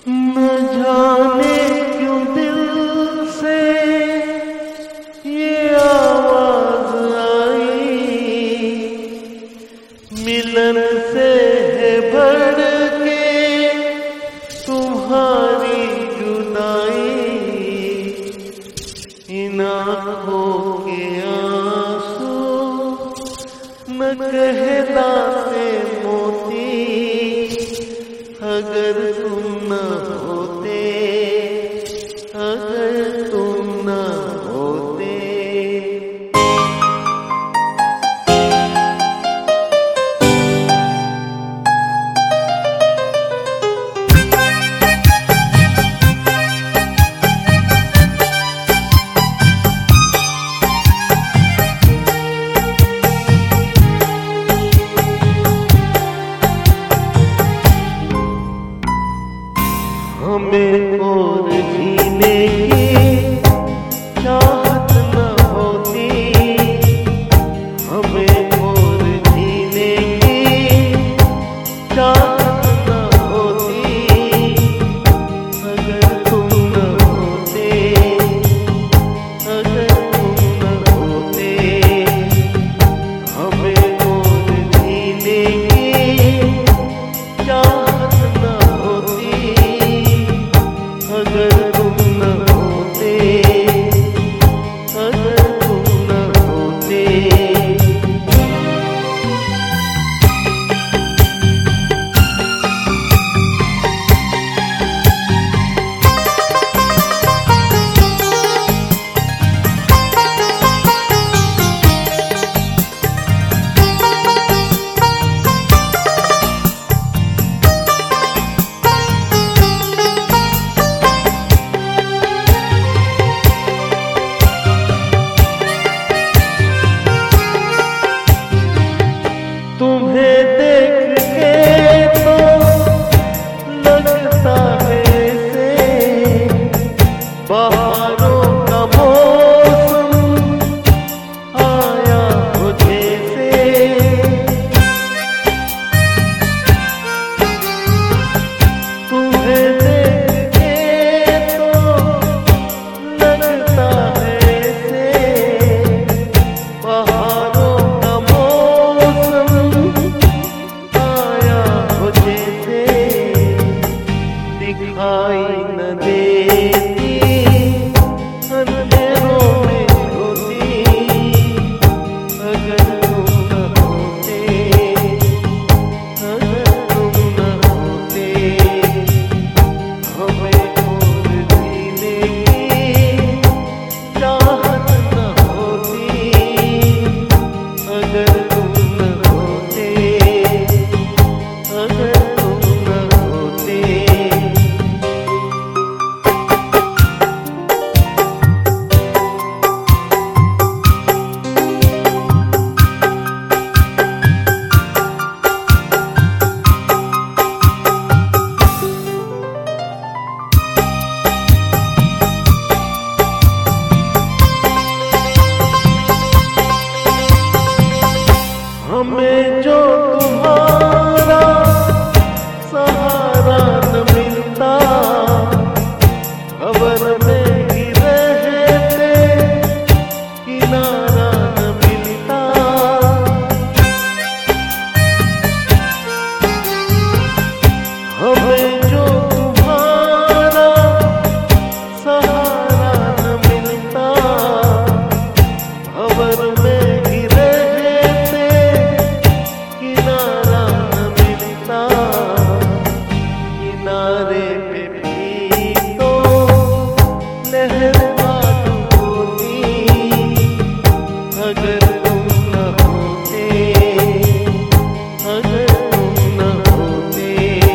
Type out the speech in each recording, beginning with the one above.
न जाने क्यों दिल से ये आवाज आई, मिलन से है बढ़ के तुम्हारी जुदाई। इन आँखों के आंसू न कहलाते मोती, अगर तुम न होते, अगर तुम न होते। हमें और जीने की चाहत न होती, हमें और जीने की चाहत न होती, अगर तुम न होते, अगर तुम न होते। हमें और जीने की चाहत न होती, अगर तुम न होते, अगर तुम न होते। तुम्हें देख के तो लगता है से बहारों का मौसम आया हो जैसे। तुम्हें देख के तो लगता है से बहारों का मौसम आया हो जैसे। दिखाई न देती अंधेरों में होती, अगर तुम न होते, अगर तुम न होते। हमें और जीने की चाहत न होती, अगर तुम न होते, अगर तुम न होते। हमें जो तुम्हारा सहारा न मिलता, खबर में ही रहते किनारा न मिलता। हमें जो तुम्हारा सहारा न मिलता, खबर में ही रहते किनारा न मिलता। किनारे पे भी तो लहर मालूम होती, अगर तुम न होते, अगर तुम न होते।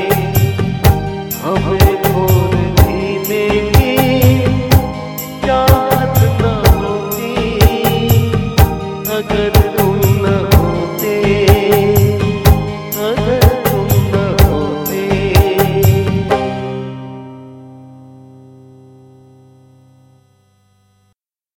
हमें और जीने की चाहत न होती, अगर